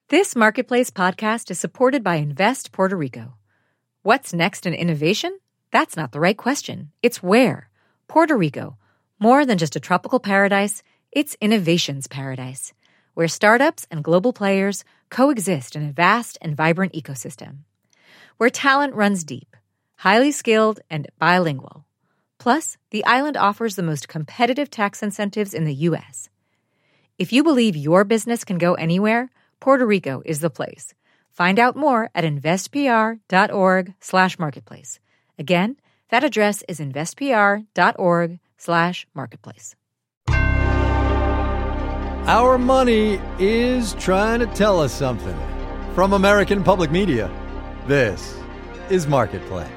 This Marketplace podcast is supported by Invest Puerto Rico. What's next in innovation? That's not the right question. It's where. Puerto Rico. More than just a tropical paradise, it's innovation's paradise, where startups and global players coexist in a vast and vibrant ecosystem. Where talent runs deep, highly skilled, and bilingual. Plus, the island offers the most competitive tax incentives in the U.S. If you believe your business can go anywhere, Puerto Rico is the place. Find out more at investpr.org/marketplace. Again, that address is investpr.org/marketplace. Our money is trying to tell us something. From American Public Media, this is Marketplace.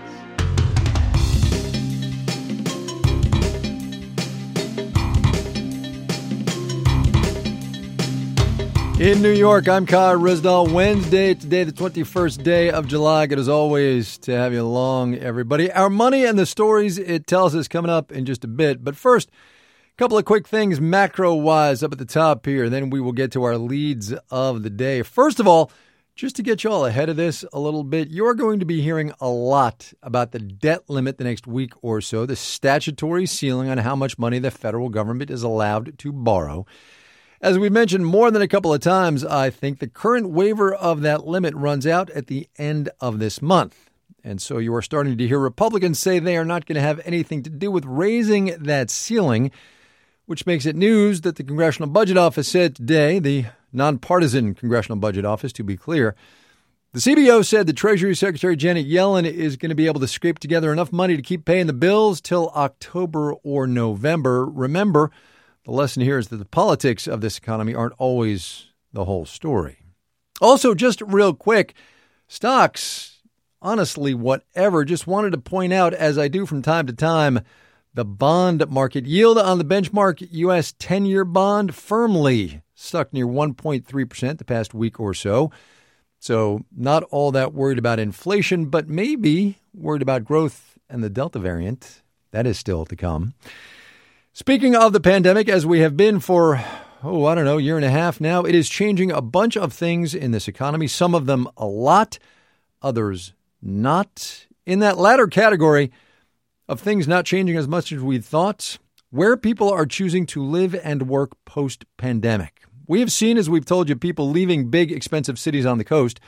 In New York, I'm Kai Ryssdal. Wednesday, today, the 21st day of July. Good as always to have you along, everybody. Our money and the stories it tells us coming up in just a bit. But first, a couple of quick things macro-wise up at the top here. Then we will get to our leads of the day. First of all, just to get you all ahead of this a little bit, you're going to be hearing a lot about the debt limit the next week or so, the statutory ceiling on how much money the federal government is allowed to borrow. As we mentioned more than a couple of times, I think the current waiver of that limit runs out at the end of this month. And so you are starting to hear Republicans say they are not going to have anything to do with raising that ceiling, which makes it news that the Congressional Budget Office said today, the nonpartisan Congressional Budget Office, to be clear. The CBO said the Treasury Secretary Janet Yellen is going to be able to scrape together enough money to keep paying the bills till October or November. Remember, the lesson here is that the politics of this economy aren't always the whole story. Also, just real quick, stocks, honestly, whatever, just wanted to point out, as I do from time to time, the bond market yield on the benchmark U.S. 10-year bond firmly stuck near 1.3% the past week or so. So not all that worried about inflation, but maybe worried about growth and the Delta variant. That is still to come. Speaking of the pandemic, as we have been for, year and a half now, it is changing a bunch of things in this economy, some of them a lot, others not. In that latter category of things not changing as much as we thought, where people are choosing to live and work post-pandemic. We have seen, as we've told you, people leaving big, expensive cities on the coast,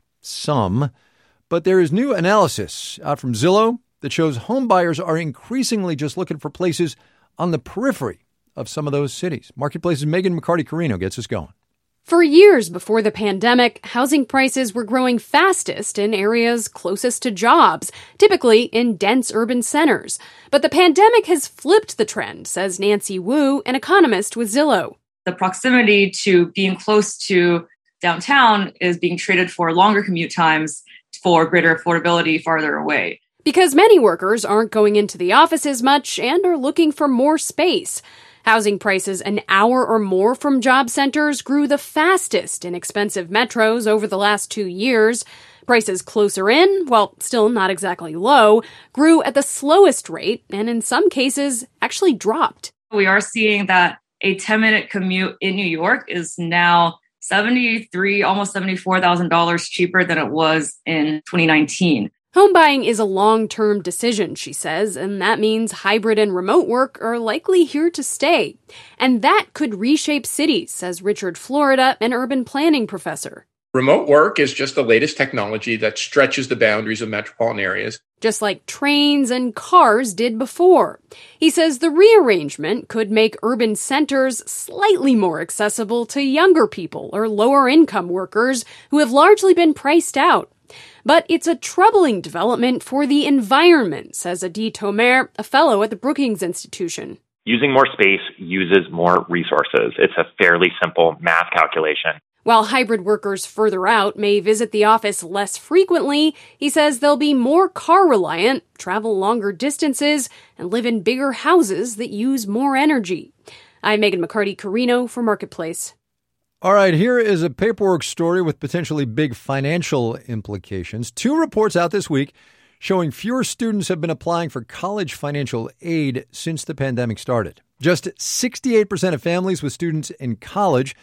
some, but there is new analysis out from Zillow that shows home buyers are increasingly just looking for places on the periphery of some of those cities. Marketplace's Megan McCarty-Carino gets us going. For years before the pandemic, housing prices were growing fastest in areas closest to jobs, typically in dense urban centers. But the pandemic has flipped the trend, says Nancy Wu, an economist with Zillow. The proximity to being close to downtown is being traded for longer commute times for greater affordability farther away. Because many workers aren't going into the office as much and are looking for more space. Housing prices an hour or more from job centers grew the fastest in expensive metros over the last 2 years. Prices closer in, while still not exactly low, grew at the slowest rate and in some cases actually dropped. We are seeing that a 10-minute commute in New York is now $73,000, almost $74,000 cheaper than it was in 2019. Home buying is a long-term decision, she says, and that means hybrid and remote work are likely here to stay. And that could reshape cities, says Richard Florida, an urban planning professor. Remote work is just the latest technology that stretches the boundaries of metropolitan areas. Just like trains and cars did before. He says the rearrangement could make urban centers slightly more accessible to younger people or lower-income workers who have largely been priced out. But it's a troubling development for the environment, says Adi Tomer, a fellow at the Brookings Institution. Using more space uses more resources. It's a fairly simple math calculation. While hybrid workers further out may visit the office less frequently, he says they'll be more car-reliant, travel longer distances, and live in bigger houses that use more energy. I'm Megan McCarty-Carino for Marketplace. All right, here is a paperwork story with potentially big financial implications. 2 reports out this week showing fewer students have been applying for college financial aid since the pandemic started. Just 68% of families with students in college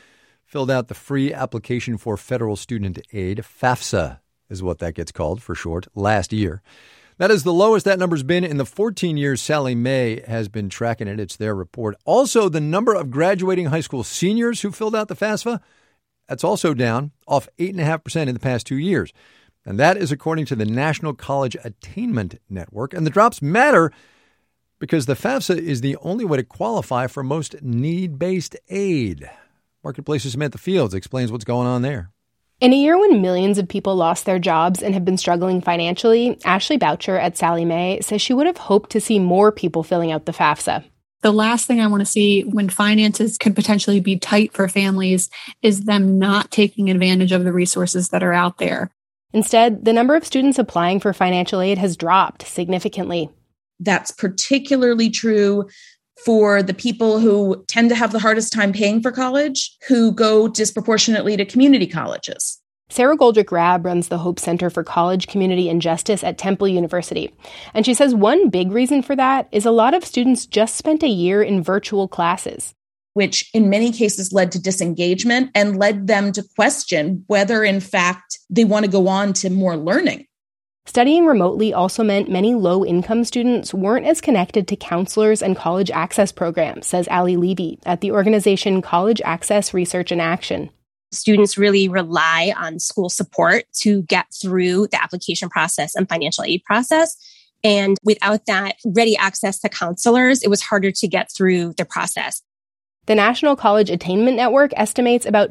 filled out the free application for federal student aid. FAFSA is what that gets called for short, last year. That is the lowest that number's been in the 14 years Sallie Mae has been tracking it. It's their report. Also, the number of graduating high school seniors who filled out the FAFSA, that's also down, off 8.5% in the past 2 years. And that is according to the National College Attainment Network. And the drops matter because the FAFSA is the only way to qualify for most need-based aid. Marketplace's Samantha Fields explains what's going on there. In a year when millions of people lost their jobs and have been struggling financially, Ashley Boucher at Sallie Mae says she would have hoped to see more people filling out the FAFSA. The last thing I want to see when finances could potentially be tight for families is them not taking advantage of the resources that are out there. Instead, the number of students applying for financial aid has dropped significantly. That's particularly true for the people who tend to have the hardest time paying for college, who go disproportionately to community colleges. Sarah Goldrick-Rabb runs the Hope Center for College, Community, and Justice at Temple University. And she says one big reason for that is a lot of students just spent a year in virtual classes, which in many cases led to disengagement and led them to question whether, in fact, they want to go on to more learning. Studying remotely also meant many low-income students weren't as connected to counselors and college access programs, says Ali Levy at the organization College Access Research and Action. Students really rely on school support to get through the application process and financial aid process. And without that ready access to counselors, it was harder to get through the process. The National College Attainment Network estimates about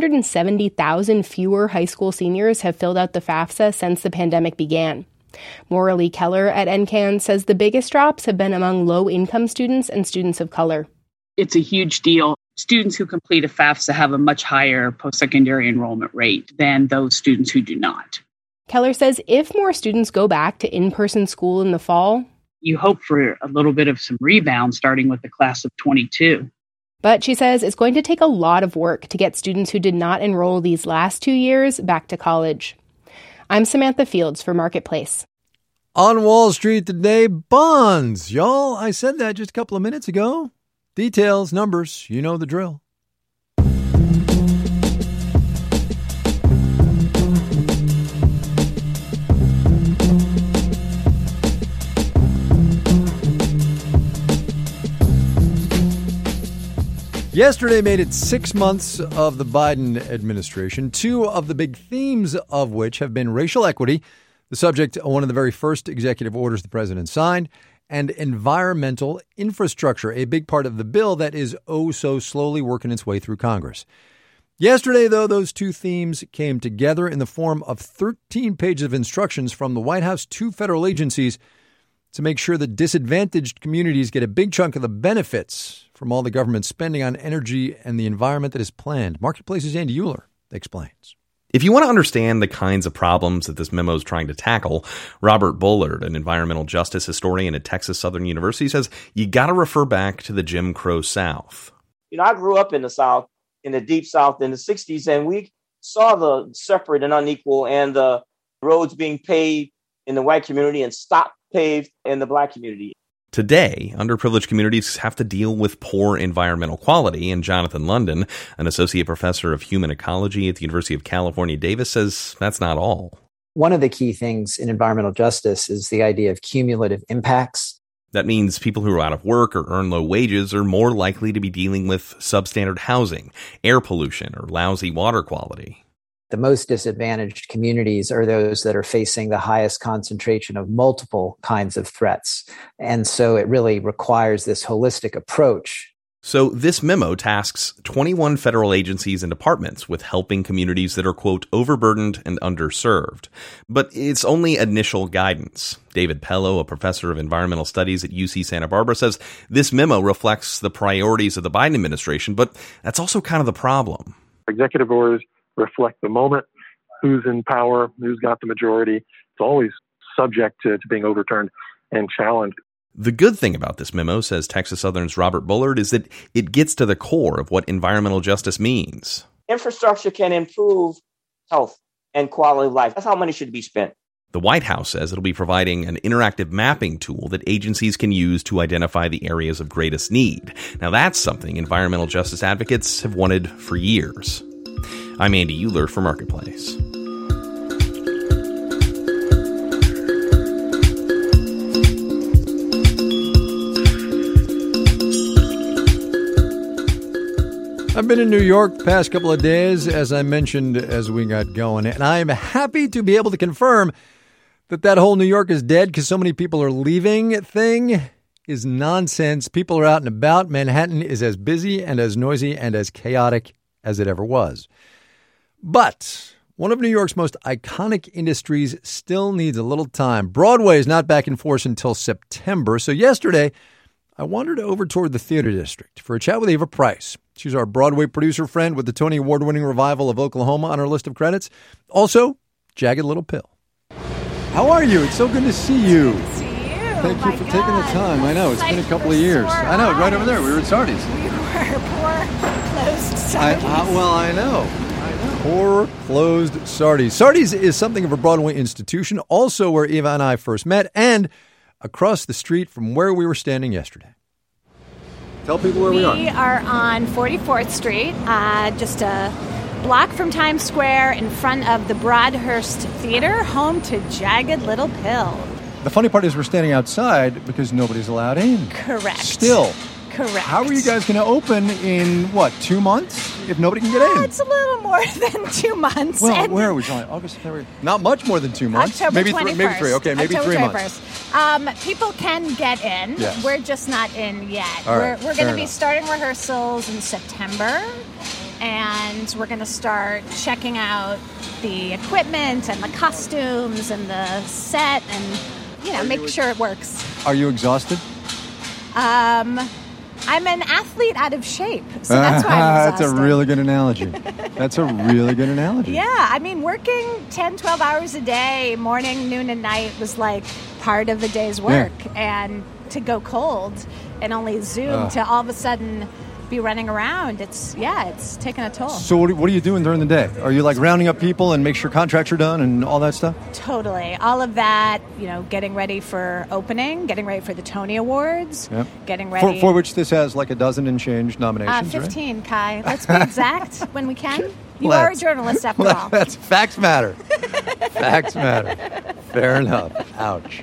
270,000 fewer high school seniors have filled out the FAFSA since the pandemic began. Maura Lee Keller at NCAN says the biggest drops have been among low-income students and students of color. It's a huge deal. Students who complete a FAFSA have a much higher post-secondary enrollment rate than those students who do not. Keller says if more students go back to in-person school in the fall, you hope for a little bit of some rebound starting with the class of 22. But she says it's going to take a lot of work to get students who did not enroll these last 2 years back to college. I'm Samantha Fields for Marketplace. On Wall Street today, bonds. Y'all, I said that just a couple of minutes ago. Details, numbers, you know the drill. Yesterday made it 6 months of the Biden administration, two of the big themes of which have been racial equity, the subject of one of the very first executive orders the president signed, and environmental infrastructure, a big part of the bill that is oh so slowly working its way through Congress. Yesterday, though, those two themes came together in the form of 13 pages of instructions from the White House to federal agencies to make sure that disadvantaged communities get a big chunk of the benefits from all the government spending on energy and the environment that is planned. Marketplace's Andy Euler explains. If you want to understand the kinds of problems that this memo is trying to tackle, Robert Bullard, an environmental justice historian at Texas Southern University, says you got to refer back to the Jim Crow South. You know, I grew up in the South, in the deep South in the 60s, and we saw the separate and unequal and the roads being paved in the white community and stopped paved in the black community. Today, underprivileged communities have to deal with poor environmental quality, and Jonathan London, an associate professor of human ecology at the University of California, Davis, says that's not all. One of the key things in environmental justice is the idea of cumulative impacts. That means people who are out of work or earn low wages are more likely to be dealing with substandard housing, air pollution, or lousy water quality. The most disadvantaged communities are those that are facing the highest concentration of multiple kinds of threats. And so it really requires this holistic approach. So this memo tasks 21 federal agencies and departments with helping communities that are, quote, overburdened and underserved. But it's only initial guidance. David Pello, a professor of environmental studies at UC Santa Barbara, says this memo reflects the priorities of the Biden administration, but that's also kind of the problem. Executive orders reflect the moment, who's in power, who's got the majority. It's always subject to being overturned and challenged. The good thing about this memo, says Texas Southern's Robert Bullard, is that it gets to the core of what environmental justice means. Infrastructure can improve health and quality of life. That's how money should be spent. The White House says it'll be providing an interactive mapping tool that agencies can use to identify the areas of greatest need. Now, that's something environmental justice advocates have wanted for years. I'm Andy Euler for Marketplace. I've been in New York the past couple of days, as I mentioned as we got going, and I'm happy to be able to confirm that whole New York is dead because so many people are leaving thing is nonsense. People are out and about. Manhattan is as busy and as noisy and as chaotic as it ever was. But one of New York's most iconic industries still needs a little time. Broadway is not back in force until September, so yesterday I wandered over toward the Theater District for a chat with Ava Price. She's our Broadway producer friend with the Tony Award-winning revival of Oklahoma on her list of credits. Also, Jagged Little Pill. How are you? It's so good to see you. Good to see you. Thank you for taking the time. I know, it's been a couple of years. I know, right over there. We were at Sardi's. We were poor closed Sardi's. I know. Poor closed Sardi's. Sardi's is something of a Broadway institution, also where Eva and I first met, and across the street from where we were standing yesterday. Tell people where we are. We are on 44th Street, just a block from Times Square in front of the Broadhurst Theater, home to Jagged Little Pill. The funny part is we're standing outside because nobody's allowed in. Correct. Still. Correct. How are you guys going to open in, 2 months if nobody can get in? It's a little more than 2 months. Well, where are we, July? August, September? Not much more than 2 months. October maybe 21st. Maybe three. Okay, maybe October 3 months. People can get in. Yes. We're just not in yet. All right, We're going to be enough. starting rehearsals in September, and we're going to start checking out the equipment and the costumes and the set and, make sure it works. Are you exhausted? I'm an athlete out of shape, so that's why I'm exhausted. That's a really good analogy. That's a really good analogy. Yeah, working 10, 12 hours a day, morning, noon, and night was like part of the day's work. Yeah. And to go cold and only Zoom to all of a sudden be running around, it's taking a toll. So what are you doing during the day? Are you rounding up people and make sure contracts are done and all that stuff? Totally. All of that, getting ready for opening, getting ready for the Tony Awards, getting ready. For which this has a dozen and change nominations, 15, right? Kai. Let's be exact when we can. You are a journalist after all. That's facts matter. Facts matter. Fair enough. Ouch.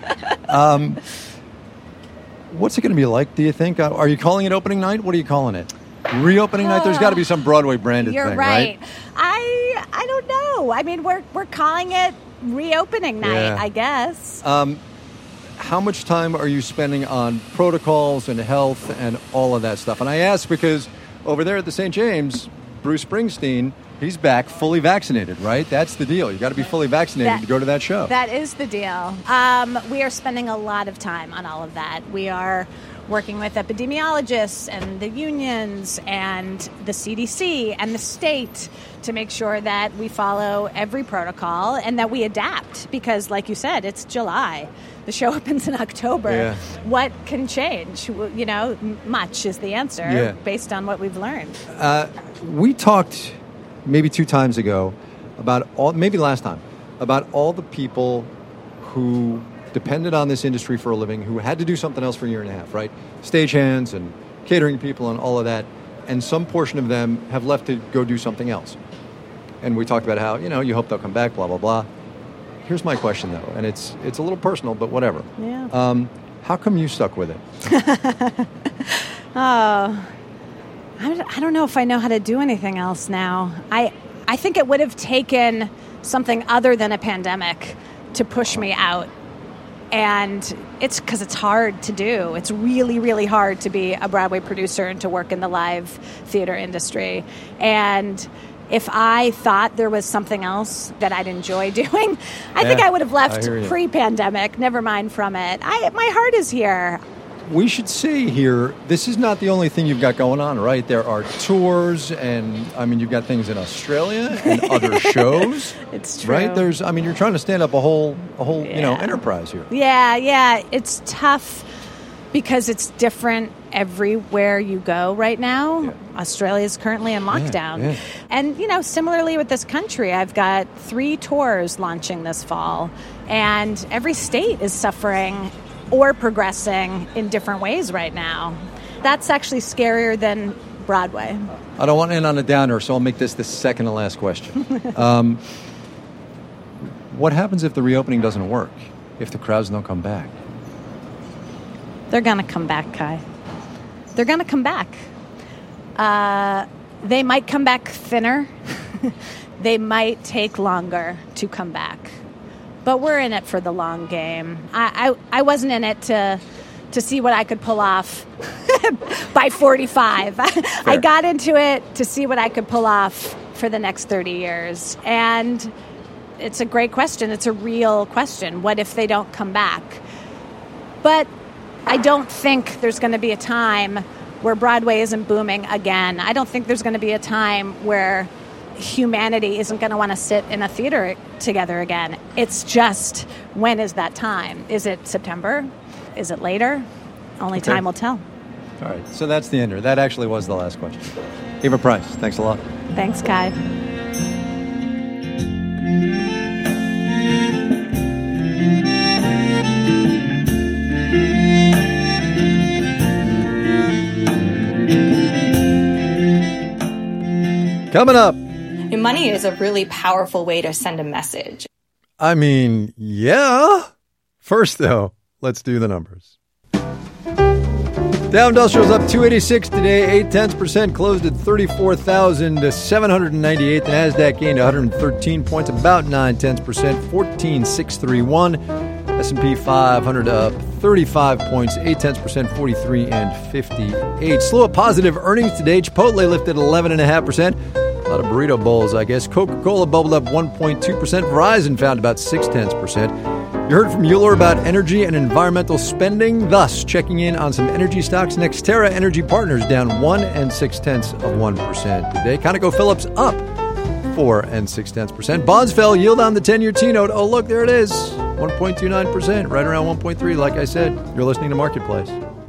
What's it going to be like, do you think? Are you calling it opening night? What are you calling it? Reopening night? There's got to be some Broadway branded You're thing, right? right? I don't know. We're calling it reopening night, I guess. How much time are you spending on protocols and health and all of that stuff? And I ask because over there at the St. James, Bruce Springsteen, he's back fully vaccinated, right? That's the deal. You got to be fully vaccinated to go to that show. That is the deal. We are spending a lot of time on all of that. We are working with epidemiologists and the unions and the CDC and the state to make sure that we follow every protocol and that we adapt because, like you said, it's July. The show opens in October. Yeah. What can change? Much is the answer based on what we've learned. We talked maybe 2 times ago maybe last time, about all the people who depended on this industry for a living, who had to do something else for a year and a half, right? Stagehands and catering people and all of that. And some portion of them have left to go do something else. And we talked about how, you hope they'll come back, blah, blah, blah. Here's my question, though, and it's a little personal, but whatever. Yeah. How come you stuck with it? I don't know if I know how to do anything else now. I think it would have taken something other than a pandemic to push me out. And it's because it's hard to do. It's really, really hard to be a Broadway producer and to work in the live theater industry. And if I thought there was something else that I'd enjoy doing, I think I would have left pre-pandemic, never mind from it. My heart is here. We should say here, this is not the only thing you've got going on, right? There are tours, and you've got things in Australia and other shows. It's true, right? You're trying to stand up a whole enterprise here. Yeah. It's tough because it's different everywhere you go right now. Yeah. Australia is currently in lockdown. Yeah. And, similarly with this country, I've got 3 tours launching this fall, and every state is suffering or progressing in different ways right now. That's actually scarier than Broadway. I don't want to end on a downer, so I'll make this the second to last question. What happens if the reopening doesn't work? If the crowds don't come back? They're going to come back, Kai. They're going to come back. They might come back thinner. They might take longer to come back. But we're in it for the long game. I wasn't in it to see what I could pull off by 45. I got into it to see what I could pull off for the next 30 years. And it's a great question. It's a real question. What if they don't come back? But I don't think there's going to be a time where Broadway isn't booming again. I don't think there's going to be a time where humanity isn't going to want to sit in a theater together again. It's just, when is that time? Is it September? Is it later? Only time will tell. All right, so that's the ender. That actually was the last question. Eva Price, thanks a lot. Thanks, Kai. Coming up. Money is a really powerful way to send a message. I mean, yeah. First, though, let's do the numbers. Dow Industrial's up 286 today, 0.8%, closed at 34,798. The NASDAQ gained 113 points, about 0.9%, 14,631. S&P 500 up 35 points, 0.8%, 43 and 58. Slew of positive earnings today. Chipotle lifted 11.5%. A lot of burrito bowls, I guess. Coca-Cola bubbled up 1.2%. Verizon found about 0.6%. You heard from Euler about energy and environmental spending, thus checking in on some energy stocks. NextEra Energy Partners down 1 6/10% today. ConocoPhillips up 4 6/10%. Bonds fell, yield on the 10-year T-note. Oh, look, there it is. 1.29%, right around 1.3. Like I said, you're listening to Marketplace.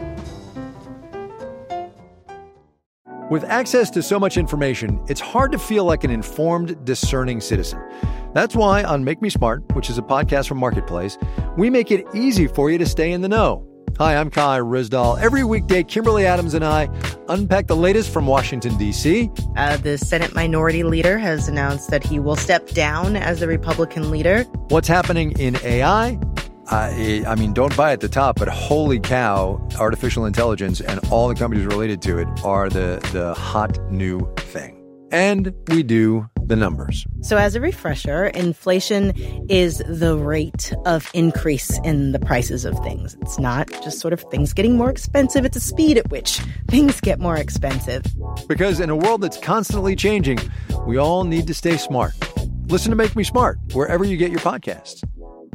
With access to so much information, it's hard to feel like an informed, discerning citizen. That's why on Make Me Smart, which is a podcast from Marketplace, we make it easy for you to stay in the know. Hi, I'm Kai Ryssdal. Every weekday, Kimberly Adams and I unpack the latest from Washington, D.C. The Senate Minority Leader has announced that he will step down as the Republican leader. What's happening in AI? I mean, don't buy at the top, but holy cow, artificial intelligence and all the companies related to it are the hot new thing. And we do the numbers. So as a refresher, inflation is the rate of increase in the prices of things. It's not just sort of things getting more expensive. It's the speed at which things get more expensive. Because in a world that's constantly changing, we all need to stay smart. Listen to Make Me Smart wherever you get your podcasts.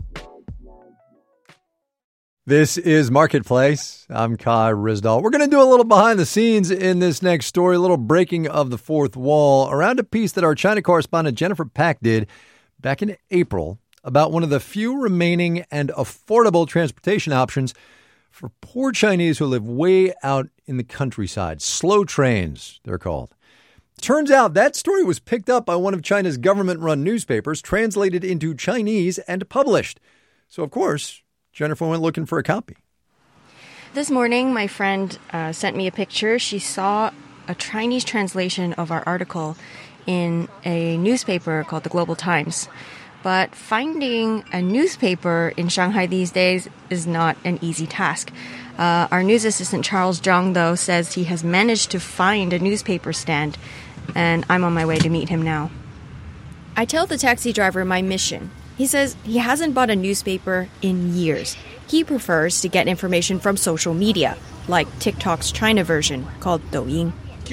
This is Marketplace. I'm Kai Ryssdal. We're going to do a little behind the scenes in this next story, a little breaking of the fourth wall around a piece that our China correspondent Jennifer Pack did back in April about one of the few remaining and affordable transportation options for poor Chinese who live way out in the countryside. Slow trains, they're called. Turns out that story was picked up by one of China's government-run newspapers, translated into Chinese and published. So, of course, Jennifer went looking for a copy. This morning, my friend sent me a picture. She saw a Chinese translation of our article in a newspaper called the Global Times. But finding a newspaper in Shanghai these days is not an easy task. Our news assistant, Charles Zhang, though, says he has managed to find a newspaper stand, and I'm on my way to meet him now. I tell the taxi driver my mission. He says he hasn't bought a newspaper in years. He prefers to get information from social media, like TikTok's China version called Douyin.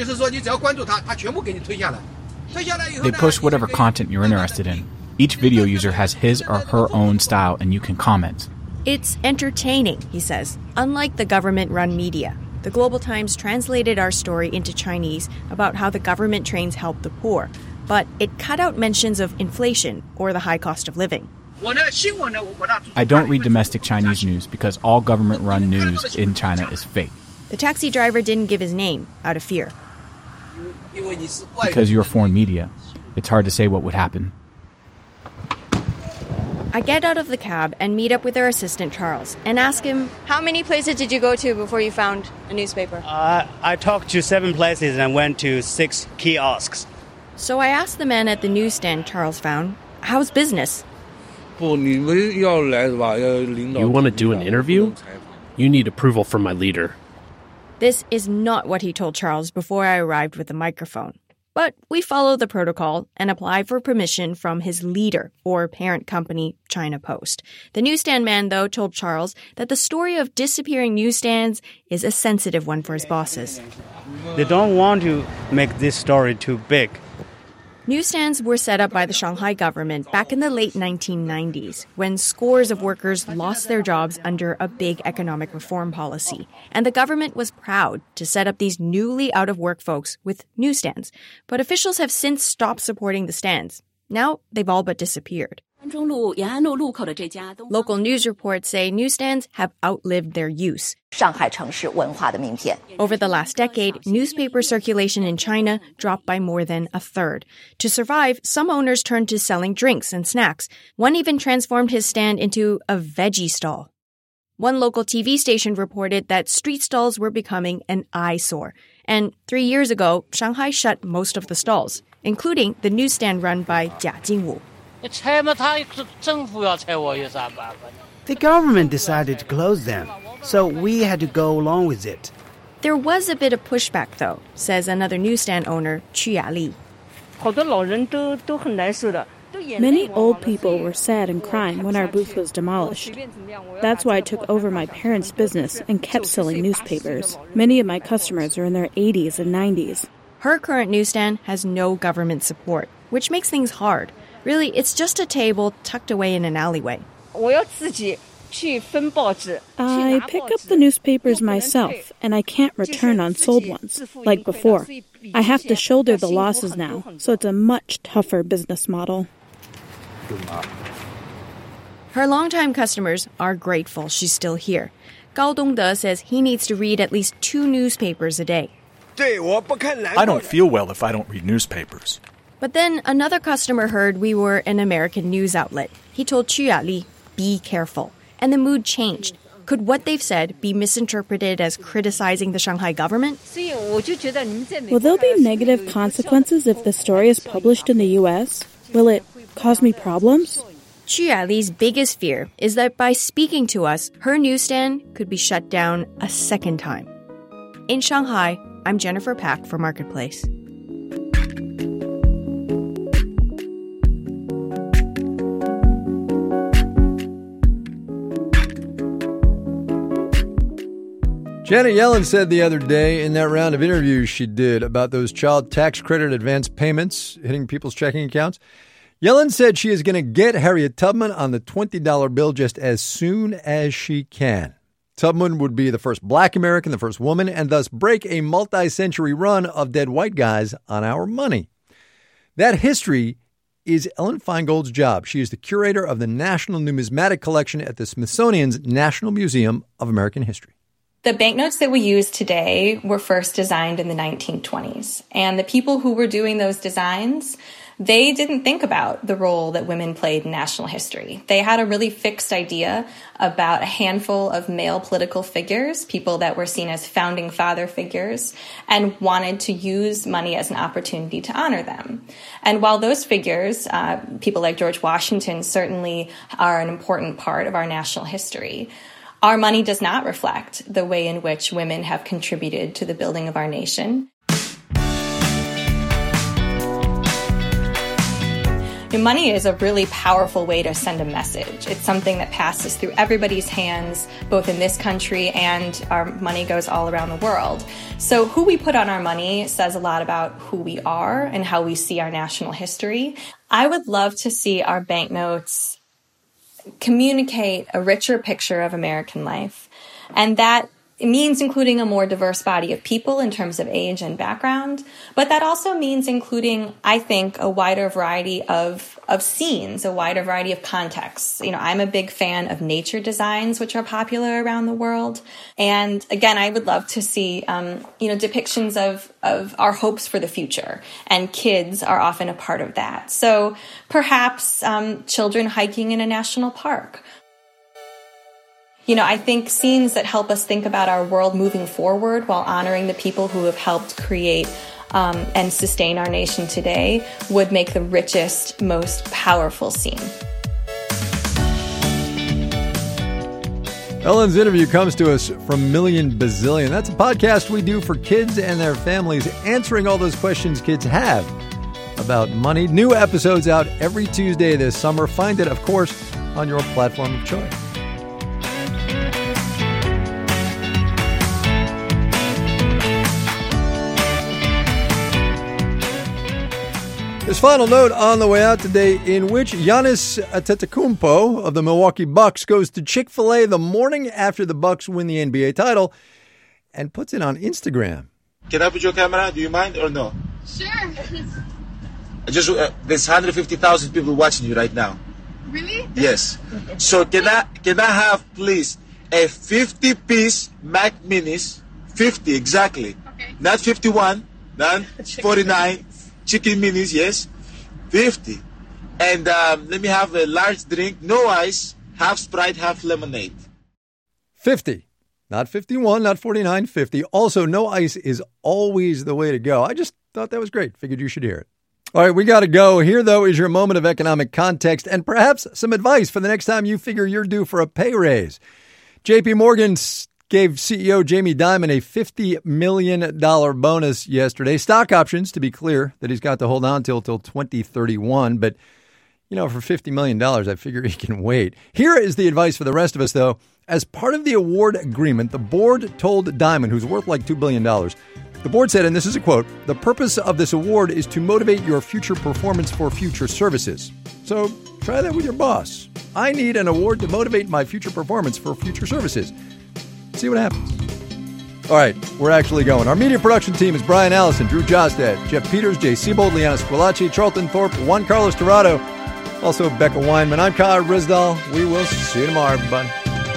They post whatever content you're interested in. Each video user has his or her own style, and you can comment. It's entertaining, he says, unlike the government-run media. The Global Times translated our story into Chinese about how the government trains help the poor, but it cut out mentions of inflation or the high cost of living. I don't read domestic Chinese news because all government-run news in China is fake. The taxi driver didn't give his name out of fear. Because you're foreign media, it's hard to say what would happen. I get out of the cab and meet up with our assistant, Charles, and ask him, how many places did you go to before you found a newspaper? I talked to 7 places and went to 6 kiosks. So I asked the man at the newsstand Charles found, how's business? You want to do an interview? You need approval from my leader. This is not what he told Charles before I arrived with the microphone. But we follow the protocol and apply for permission from his leader, or parent company, China Post. The newsstand man, though, told Charles that the story of disappearing newsstands is a sensitive one for his bosses. They don't want to make this story too big. Newsstands were set up by the Shanghai government back in the late 1990s, when scores of workers lost their jobs under a big economic reform policy. And the government was proud to set up these newly out-of-work folks with newsstands. But officials have since stopped supporting the stands. Now they've all but disappeared. Local news reports say newsstands have outlived their use. Over the last decade, newspaper circulation in China dropped by more than a third. To survive, some owners turned to selling drinks and snacks. One even transformed his stand into a veggie stall. One local TV station reported that street stalls were becoming an eyesore. And 3 years ago, Shanghai shut most of the stalls, including the newsstand run by Jia Jingwu. The government decided to close them, so we had to go along with it. There was a bit of pushback, though, says another newsstand owner, Qu Yali. Many old people were sad and crying when our booth was demolished. That's why I took over my parents' business and kept selling newspapers. Many of my customers are in their 80s and 90s. Her current newsstand has no government support, which makes things hard. Really, it's just a table tucked away in an alleyway. I pick up the newspapers myself, and I can't return unsold ones, like before. I have to shoulder the losses now, so it's a much tougher business model. Her longtime customers are grateful she's still here. Gao Dongde says he needs to read at least 2 newspapers a day. I don't feel well if I don't read newspapers. But then another customer heard we were an American news outlet. He told Qu Yali, be careful. And the mood changed. Could what they've said be misinterpreted as criticizing the Shanghai government? Will there be negative consequences if the story is published in the U.S.? Will it cause me problems? Qu Yali's biggest fear is that by speaking to us, her newsstand could be shut down a second time. In Shanghai, I'm Jennifer Pack for Marketplace. Janet Yellen said the other day in that round of interviews she did about those child tax credit advance payments hitting people's checking accounts, Yellen said she is going to get Harriet Tubman on the $20 bill just as soon as she can. Tubman would be the first black American, the first woman, and thus break a multi-century run of dead white guys on our money. That history is Ellen Feingold's job. She is the curator of the National Numismatic Collection at the Smithsonian's National Museum of American History. The banknotes that we use today were first designed in the 1920s. And the people who were doing those designs, they didn't think about the role that women played in national history. They had a really fixed idea about a handful of male political figures, people that were seen as founding father figures, and wanted to use money as an opportunity to honor them. And while those figures, people like George Washington, certainly are an important part of our national history, our money does not reflect the way in which women have contributed to the building of our nation. Money is a really powerful way to send a message. It's something that passes through everybody's hands, both in this country and our money goes all around the world. So who we put on our money says a lot about who we are and how we see our national history. I would love to see our banknotes communicate a richer picture of American life. And that It means including a more diverse body of people in terms of age and background, but that also means including, I think, a wider variety of scenes, a wider variety of contexts. I'm a big fan of nature designs, which are popular around the world. And again, I would love to see, depictions of our hopes for the future. And kids are often a part of that. So perhaps children hiking in a national park. I think scenes that help us think about our world moving forward while honoring the people who have helped create and sustain our nation today would make the richest, most powerful scene. Ellen's interview comes to us from Million Bazillion. That's a podcast we do for kids and their families, answering all those questions kids have about money. New episodes out every Tuesday this summer. Find it, of course, on your platform of choice. This final note on the way out today, in which Giannis Antetokounmpo of the Milwaukee Bucks goes to Chick-fil-A the morning after the Bucks win the NBA title and puts it on Instagram. Can I put your camera? Do you mind or no? Sure. There's 150,000 people watching you right now. Really? Yes. So can I have, please, a 50-piece Mac Minis, 50 exactly, okay. Not 51, not 49. Chicken minis, yes, 50. And let me have a large drink, no ice, half Sprite, half lemonade. 50. Not 51, not 49, 50. Also, no ice is always the way to go. I just thought that was great. Figured you should hear it. All right, we got to go. Here, though, is your moment of economic context and perhaps some advice for the next time you figure you're due for a pay raise. JP Morgan gave CEO Jamie Dimon a $50 million bonus yesterday. Stock options, to be clear, that he's got to hold on till 2031. But, for $50 million, I figure he can wait. Here is the advice for the rest of us, though. As part of the award agreement, the board told Dimon, who's worth like $2 billion, the board said, and this is a quote, "The purpose of this award is to motivate your future performance for future services." So try that with your boss. I need an award to motivate my future performance for future services. See what happens. All right, we're actually going. Our media production team is Brian Allison, Drew Jostad, Jeff Peters, Jay Siebold, Liana Squillaci, Charlton Thorpe, Juan Carlos Dorado, also Becca Weinman. I'm Kyle Rizdal. We will see you tomorrow, everybody.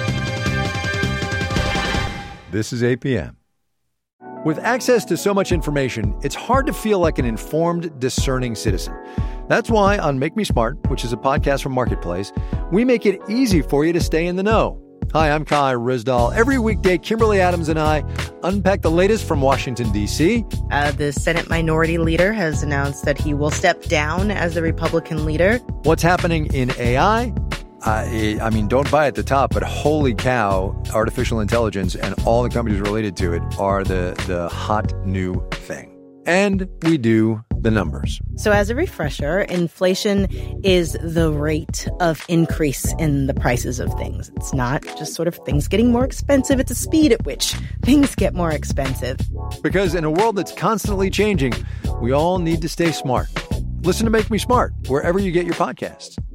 This is APM. With access to so much information, it's hard to feel like an informed, discerning citizen. That's why on Make Me Smart, which is a podcast from Marketplace, we make it easy for you to stay in the know. Hi, I'm Kai Rizdal. Every weekday, Kimberly Adams and I unpack the latest from Washington, D.C. The Senate Minority Leader has announced that he will step down as the Republican leader. What's happening in AI? Don't buy at the top, but holy cow, artificial intelligence and all the companies related to it are the hot new thing. And we do the numbers. So as a refresher, inflation is the rate of increase in the prices of things. It's not just sort of things getting more expensive. It's the speed at which things get more expensive. Because in a world that's constantly changing, we all need to stay smart. Listen to Make Me Smart wherever you get your podcasts.